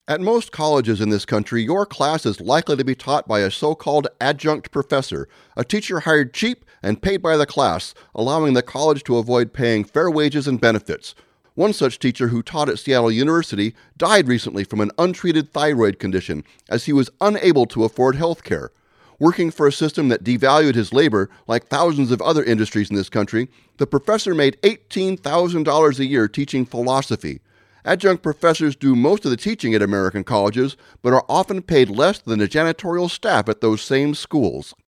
At most colleges in this country, your class is likely to be taught by a so called adjunct professor, a teacher hired cheap and paid by the class, allowing the college to avoid paying fair wages and benefits. One such teacher who taught at Seattle University died recently from an untreated thyroid condition as he was unable to afford health care. Working for a system that devalued his labor, like thousands of other industries in this country, the professor made $18,000 a year teaching philosophy. Adjunct professors do most of the teaching at American colleges, but are often paid less than the janitorial staff at those same schools.